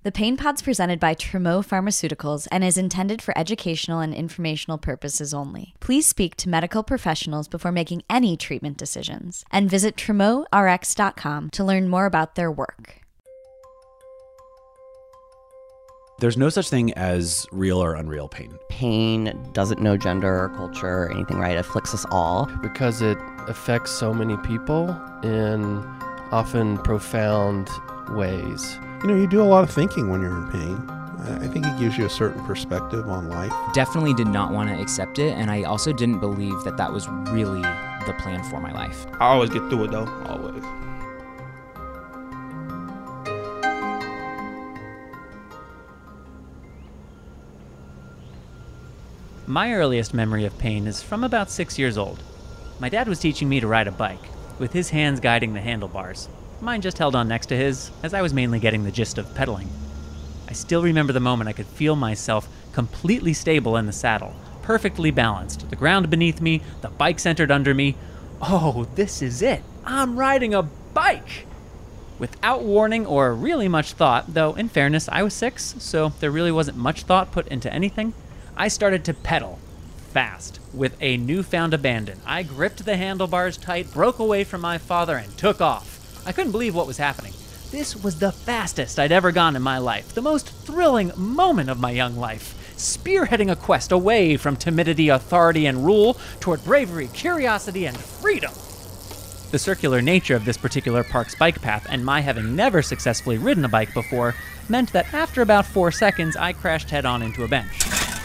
The Pain Pod's presented by Tremo Pharmaceuticals and is intended for educational and informational purposes only. Please speak to medical professionals before making any treatment decisions and visit TremoRx.com to learn more about their work. There's no such thing as real or unreal pain. Pain doesn't know gender or culture or anything, right? It afflicts us all. Because it affects so many people in often profound ways. You know, you do a lot of thinking when you're in pain. I think it gives you a certain perspective on life. Definitely did not want to accept it, and I also didn't believe that that was really the plan for my life. I always get through it though, always. My earliest memory of pain is from about 6 years old. My dad was teaching me to ride a bike, with his hands guiding the handlebars. Mine just held on next to his, as I was mainly getting the gist of pedaling. I still remember the moment I could feel myself completely stable in the saddle, perfectly balanced, the ground beneath me, the bike centered under me. Oh, this is it! I'm riding a bike! Without warning or really much thought, though in fairness I was 6, so there really wasn't much thought put into anything, I started to pedal, fast, with a newfound abandon. I gripped the handlebars tight, broke away from my father, and took off. I couldn't believe what was happening. This was the fastest I'd ever gone in my life, the most thrilling moment of my young life, spearheading a quest away from timidity, authority, and rule toward bravery, curiosity, and freedom. The circular nature of this particular park's bike path and my having never successfully ridden a bike before meant that after about 4 seconds, I crashed head-on into a bench.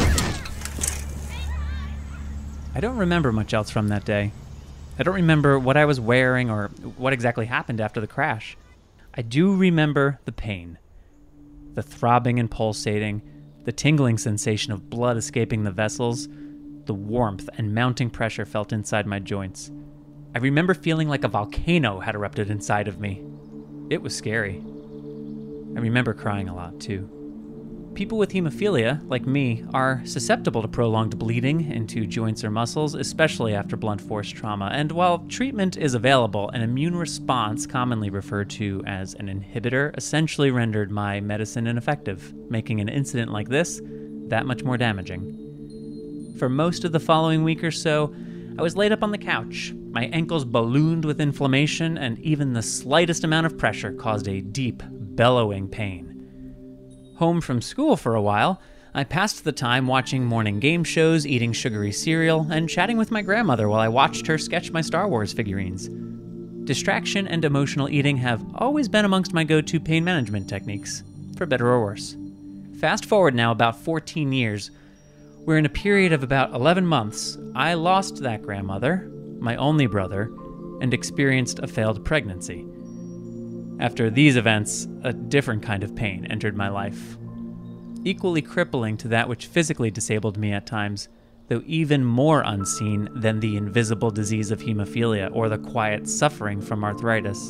I don't remember much else from that day. I don't remember what I was wearing or what exactly happened after the crash. I do remember the pain. The throbbing and pulsating, the tingling sensation of blood escaping the vessels, the warmth and mounting pressure felt inside my joints. I remember feeling like a volcano had erupted inside of me. It was scary. I remember crying a lot too. People with hemophilia, like me, are susceptible to prolonged bleeding into joints or muscles, especially after blunt force trauma. And while treatment is available, an immune response, commonly referred to as an inhibitor, essentially rendered my medicine ineffective, making an incident like this that much more damaging. For most of the following week or so, I was laid up on the couch. My ankles ballooned with inflammation, and even the slightest amount of pressure caused a deep, bellowing pain. Home from school for a while, I passed the time watching morning game shows, eating sugary cereal, and chatting with my grandmother while I watched her sketch my Star Wars figurines. Distraction and emotional eating have always been amongst my go-to pain management techniques, for better or worse. Fast forward now about 14 years, where in a period of about 11 months, I lost that grandmother, my only brother, and experienced a failed pregnancy. After these events, a different kind of pain entered my life. Equally crippling to that which physically disabled me at times, though even more unseen than the invisible disease of hemophilia or the quiet suffering from arthritis.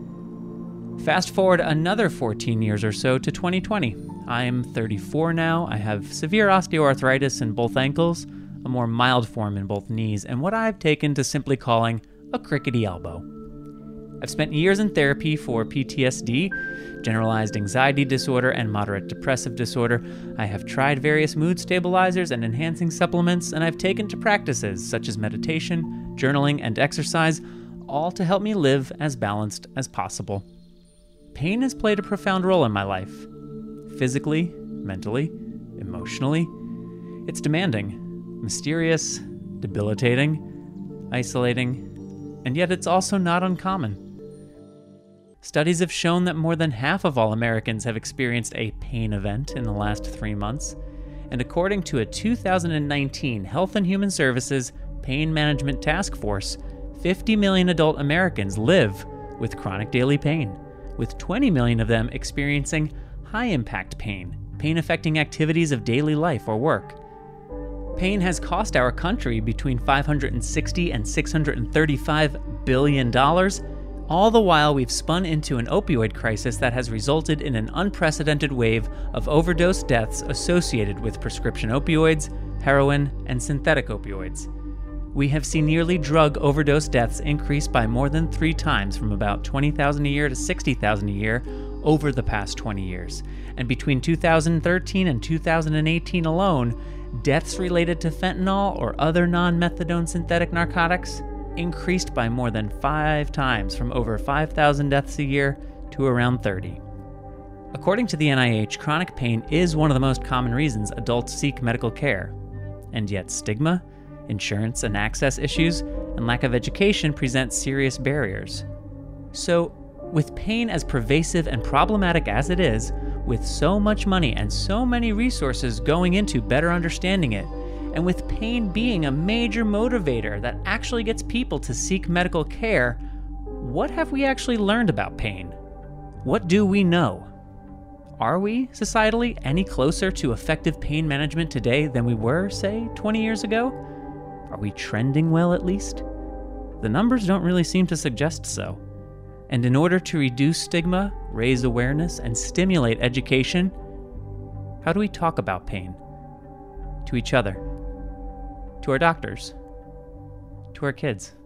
Fast forward another 14 years or so to 2020. I am 34 now, I have severe osteoarthritis in both ankles, a more mild form in both knees, and what I've taken to simply calling a crickety elbow. I've spent years in therapy for PTSD, generalized anxiety disorder, and moderate depressive disorder. I have tried various mood stabilizers and enhancing supplements, and I've taken to practices such as meditation, journaling, and exercise, all to help me live as balanced as possible. Pain has played a profound role in my life. Physically, mentally, emotionally. It's demanding, mysterious, debilitating, isolating, and yet it's also not uncommon. Studies have shown that more than half of all Americans have experienced a pain event in the last 3 months, and according to a 2019 Health and Human Services Pain Management Task Force, 50 million adult Americans live with chronic daily pain, with 20 million of them experiencing high-impact pain, pain-affecting activities of daily life or work. Pain has cost our country between $560 and $635 billion, all the while we've spun into an opioid crisis that has resulted in an unprecedented wave of overdose deaths associated with prescription opioids, heroin, and synthetic opioids. We have seen yearly drug overdose deaths increase by more than 3 times, from about 20,000 a year to 60,000 a year, over the past 20 years, and between 2013 and 2018 alone, deaths related to fentanyl or other non-methadone synthetic narcotics increased by more than 5 times, from over 5,000 deaths a year to around 30. According to the NIH, chronic pain is one of the most common reasons adults seek medical care, and yet stigma, insurance and access issues, and lack of education present serious barriers. So, with pain as pervasive and problematic as it is, with so much money and so many resources going into better understanding it, and with pain being a major motivator that actually gets people to seek medical care, what have we actually learned about pain? What do we know? Are we, societally, any closer to effective pain management today than we were, say, 20 years ago? Are we trending well, at least? The numbers don't really seem to suggest so. And in order to reduce stigma, raise awareness, and stimulate education, how do we talk about pain? To each other, to our doctors, to our kids.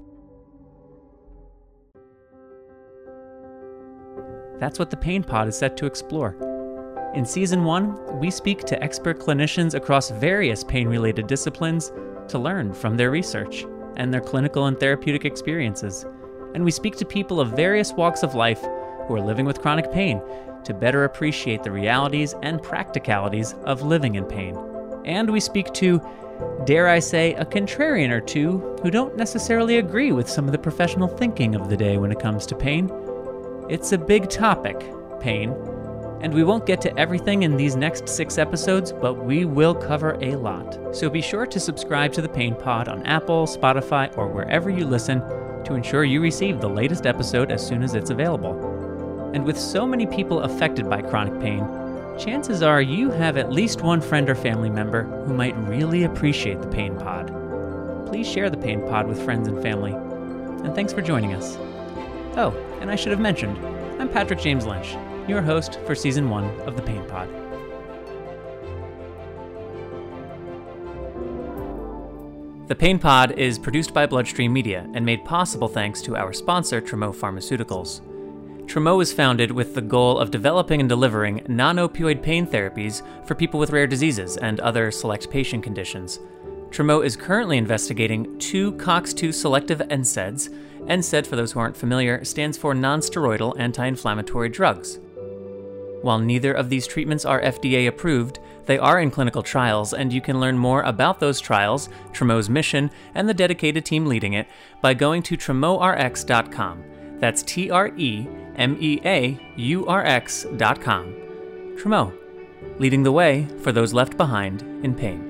That's what the Pain Pod is set to explore. In Season 1, we speak to expert clinicians across various pain-related disciplines to learn from their research and their clinical and therapeutic experiences. And we speak to people of various walks of life who are living with chronic pain to better appreciate the realities and practicalities of living in pain. And we speak to, dare I say, a contrarian or two who don't necessarily agree with some of the professional thinking of the day when it comes to pain. It's a big topic, pain, and we won't get to everything in these next 6 episodes, but we will cover a lot. So be sure to subscribe to the Pain Pod on Apple, Spotify, or wherever you listen to ensure you receive the latest episode as soon as it's available. And with so many people affected by chronic pain, chances are you have at least one friend or family member who might really appreciate the Pain Pod. Please share the Pain Pod with friends and family. And thanks for joining us. Oh, and I should have mentioned, I'm Patrick James Lynch, your host for Season 1 of the Pain Pod. The Pain Pod is produced by Bloodstream Media and made possible thanks to our sponsor, Tremo Pharmaceuticals. Tremo was founded with the goal of developing and delivering non-opioid pain therapies for people with rare diseases and other select patient conditions. Tremo is currently investigating 2 COX-2 selective NSAIDs. NSAID, for those who aren't familiar, stands for non-steroidal anti-inflammatory drugs. While neither of these treatments are FDA approved, they are in clinical trials, and you can learn more about those trials, Tremo's mission, and the dedicated team leading it by going to TremoRx.com. That's TremeAurx.com. Tremo, leading the way for those left behind in pain.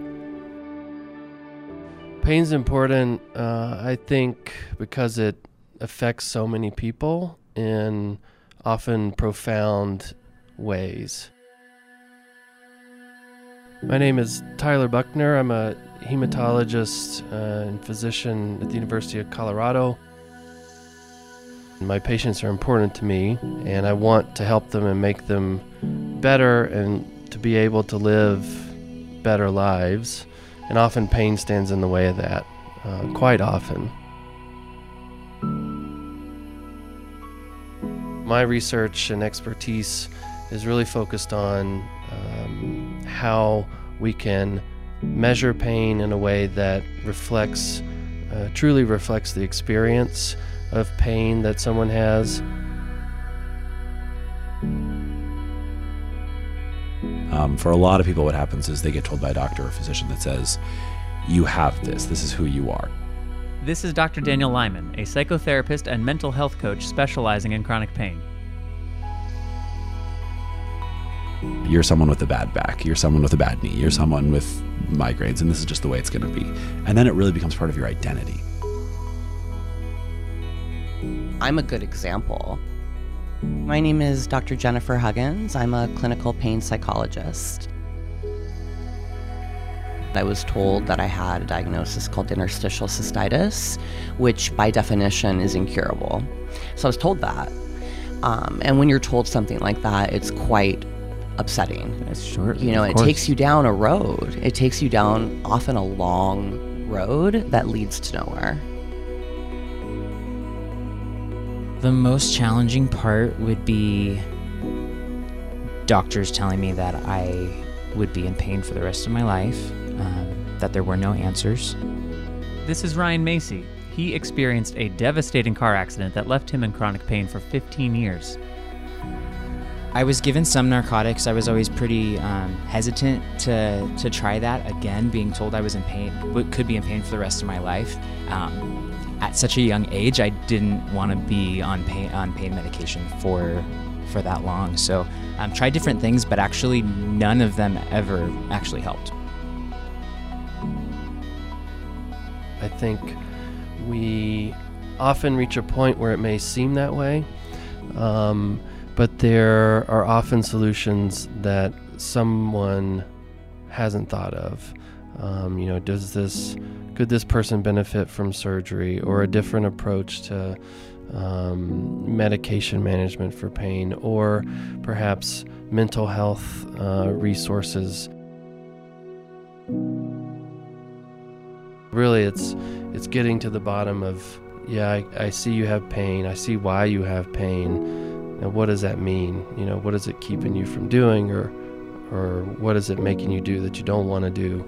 Pain's important, I think, because it affects so many people in often profound ways. My name is Tyler Buckner. I'm a hematologist and physician at the University of Colorado. My patients are important to me, and I want to help them and make them better and to be able to live better lives. And often pain stands in the way of that, quite often. My research and expertise is really focused on how we can measure pain in a way that truly reflects the experience of pain that someone has. For a lot of people, what happens is they get told by a doctor or physician that says, you have this is who you are. This is Dr. Daniel Lyman, a psychotherapist and mental health coach specializing in chronic pain. You're someone with a bad back, you're someone with a bad knee, you're someone with migraines, and this is just the way it's going to be. And then it really becomes part of your identity. I'm a good example. My name is Dr. Jennifer Huggins. I'm a clinical pain psychologist. I was told that I had a diagnosis called interstitial cystitis, which by definition is incurable. So I was told that. And when you're told something like that, it's quite upsetting. That's short. You know, it takes you down a road. It takes you down often a long road that leads to nowhere. The most challenging part would be doctors telling me that I would be in pain for the rest of my life, that there were no answers. This is Ryan Macy. He experienced a devastating car accident that left him in chronic pain for 15 years. I was given some narcotics. I was always pretty hesitant to try that again, being told I was in pain, could be in pain for the rest of my life. At such a young age, I didn't want to be on pain medication for that long. So tried different things, but actually none of them ever actually helped. I think we often reach a point where it may seem that way, but there are often solutions that someone hasn't thought of. Could this person benefit from surgery or a different approach to medication management for pain, or perhaps mental health resources? Really, it's getting to the bottom of, I see you have pain. I see why you have pain. Now, what does that mean? What is it keeping you from doing, or what is it making you do that you don't want to do?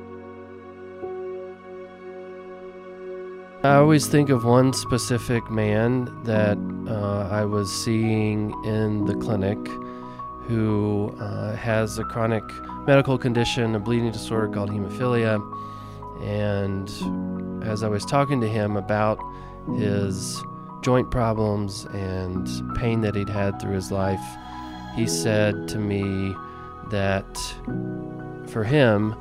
I always think of one specific man that I was seeing in the clinic who has a chronic medical condition, a bleeding disorder called hemophilia. And as I was talking to him about his joint problems and pain that he'd had through his life, he said to me that for him,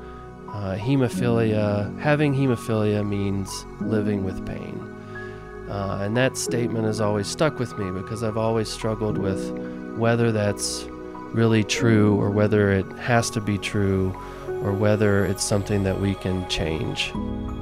having hemophilia means living with pain. And that statement has always stuck with me because I've always struggled with whether that's really true or whether it has to be true or whether it's something that we can change.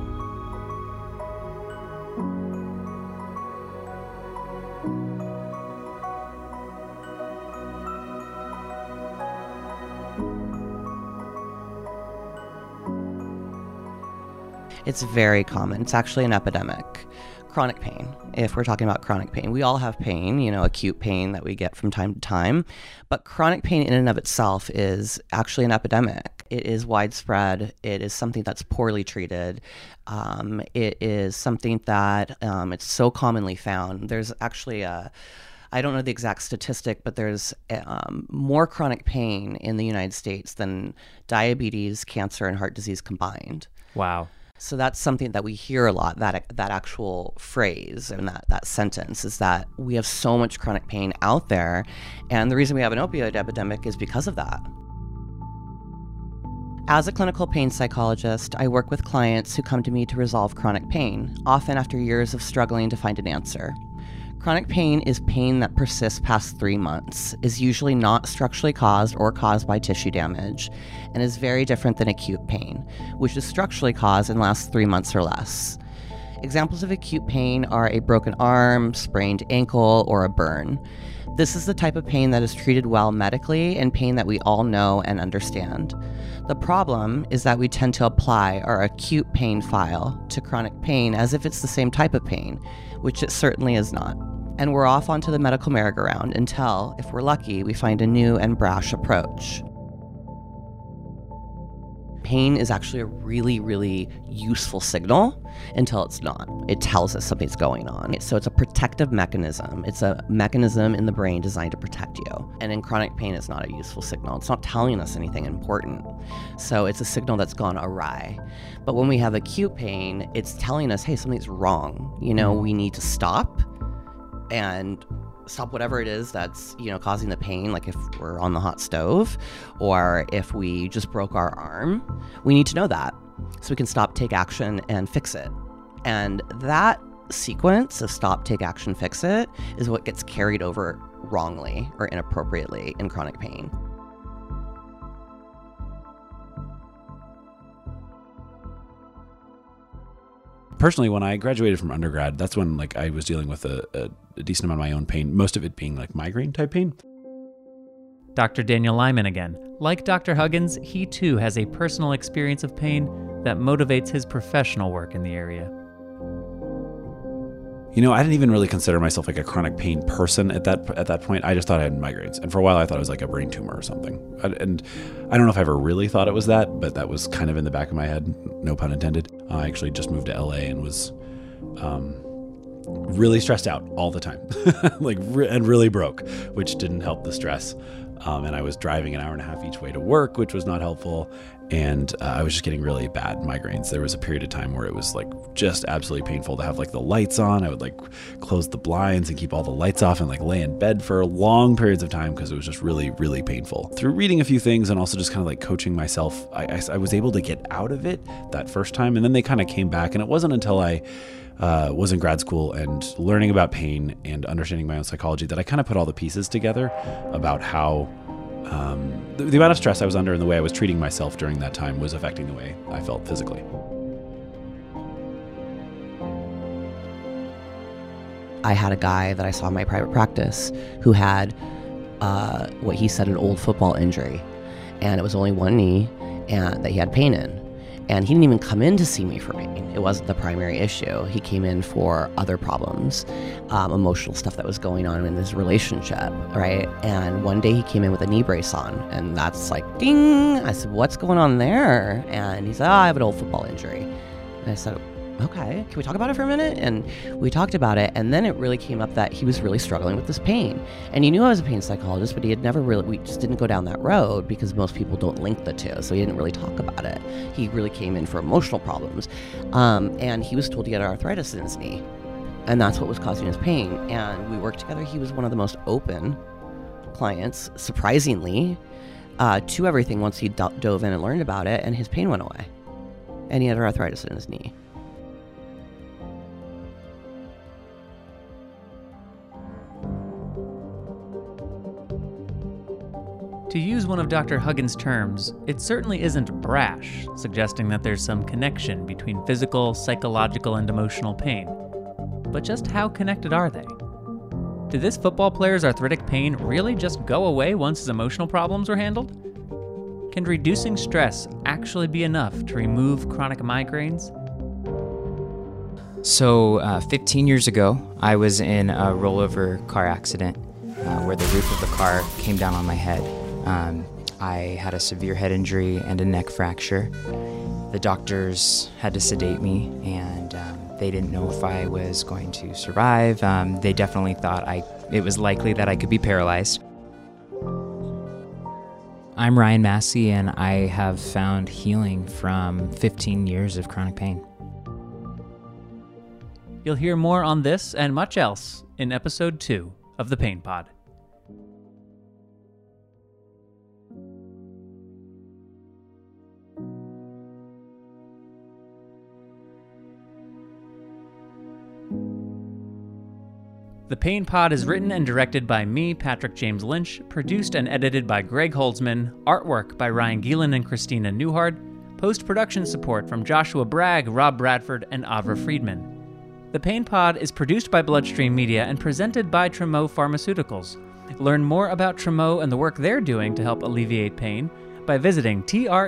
It's very common. It's actually an epidemic. Chronic pain, if we're talking about chronic pain. We all have pain, acute pain that we get from time to time. But chronic pain in and of itself is actually an epidemic. It is widespread. It is something that's poorly treated. It is something that it's so commonly found. There's actually I don't know the exact statistic, but there's more chronic pain in the United States than diabetes, cancer, and heart disease combined. Wow. So that's something that we hear a lot, that actual phrase and that sentence is that we have so much chronic pain out there. And the reason we have an opioid epidemic is because of that. As a clinical pain psychologist, I work with clients who come to me to resolve chronic pain, often after years of struggling to find an answer. Chronic pain is pain that persists past 3 months, is usually not structurally caused or caused by tissue damage, and is very different than acute pain, which is structurally caused and lasts 3 months or less. Examples of acute pain are a broken arm, sprained ankle, or a burn. This is the type of pain that is treated well medically and pain that we all know and understand. The problem is that we tend to apply our acute pain file to chronic pain as if it's the same type of pain, which it certainly is not. And we're off onto the medical merry-go-round until, if we're lucky, we find a new and brash approach. Pain is actually a really, really useful signal until it's not. It tells us something's going on. So it's a protective mechanism. It's a mechanism in the brain designed to protect you. And in chronic pain, it's not a useful signal. It's not telling us anything important. So it's a signal that's gone awry. But when we have acute pain, it's telling us, hey, something's wrong. We need to stop and stop whatever it is that's, causing the pain, like if we're on the hot stove or if we just broke our arm. We need to know that so we can stop, take action, and fix it. And that sequence of stop, take action, fix it is what gets carried over wrongly or inappropriately in chronic pain. Personally, when I graduated from undergrad, that's when I was dealing with a decent amount of my own pain, most of it being migraine type pain. Dr. Daniel Lyman again. Like Dr. Huggins, he too has a personal experience of pain that motivates his professional work in the area. I didn't even really consider myself like a chronic pain person at that point. I just thought I had migraines. And for a while I thought it was like a brain tumor or something. And I don't know if I ever really thought it was that, but that was kind of in the back of my head, no pun intended. I actually just moved to LA and was really stressed out all the time, and really broke, which didn't help the stress. And I was driving an hour and a half each way to work, which was not helpful. And I was just getting really bad migraines. There was a period of time where it was like just absolutely painful to have like the lights on. I would like close the blinds and keep all the lights off and like lay in bed for long periods of time because it was just really, really painful. Through reading a few things and also just kind of like coaching myself, I was able to get out of it that first time. And then they kind of came back. And it wasn't until I was in grad school and learning about pain and understanding my own psychology that I kind of put all the pieces together about how the amount of stress I was under and the way I was treating myself during that time was affecting the way I felt physically. I had a guy that I saw in my private practice who had what he said an old football injury, and it was only one knee and that he had pain in. And he didn't even come in to see me for pain. It wasn't the primary issue. He came in for other problems, emotional stuff that was going on in his relationship, right? And one day he came in with a knee brace on, and that's like, ding! I said, what's going on there? And he said, I have an old football injury. And I said, okay, can we talk about it for a minute? And we talked about it, and then it really came up that he was really struggling with this pain. And he knew I was a pain psychologist, but he had never really, we just didn't go down that road because most people don't link the two, so he didn't really talk about it. He really came in for emotional problems. And he was told he had arthritis in his knee, and that's what was causing his pain. And we worked together. He was one of the most open clients, surprisingly, to everything once he dove in and learned about it, and his pain went away. And he had arthritis in his knee. To use one of Dr. Huggins' terms, it certainly isn't brash, suggesting that there's some connection between physical, psychological, and emotional pain. But just how connected are they? Did this football player's arthritic pain really just go away once his emotional problems were handled? Can reducing stress actually be enough to remove chronic migraines? So 15 years ago, I was in a rollover car accident where the roof of the car came down on my head. I had a severe head injury and a neck fracture. The doctors had to sedate me, and they didn't know if I was going to survive. They definitely thought it was likely that I could be paralyzed. I'm Ryan Massey, and I have found healing from 15 years of chronic pain. You'll hear more on this and much else in episode 2 of The Pain Pod. The Pain Pod is written and directed by me, Patrick James Lynch, produced and edited by Greg Holtzman, artwork by Ryan Gielen and Christina Newhard, post-production support from Joshua Bragg, Rob Bradford, and Avra Friedman. The Pain Pod is produced by Bloodstream Media and presented by Tremo Pharmaceuticals. Learn more about Tremo and the work they're doing to help alleviate pain by visiting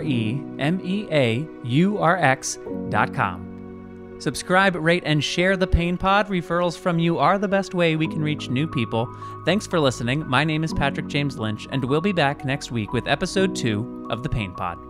tremeaurx.com. Subscribe, rate, and share The Pain Pod. Referrals from you are the best way we can reach new people. Thanks for listening. My name is Patrick James Lynch, and we'll be back next week with episode 2 of The Pain Pod.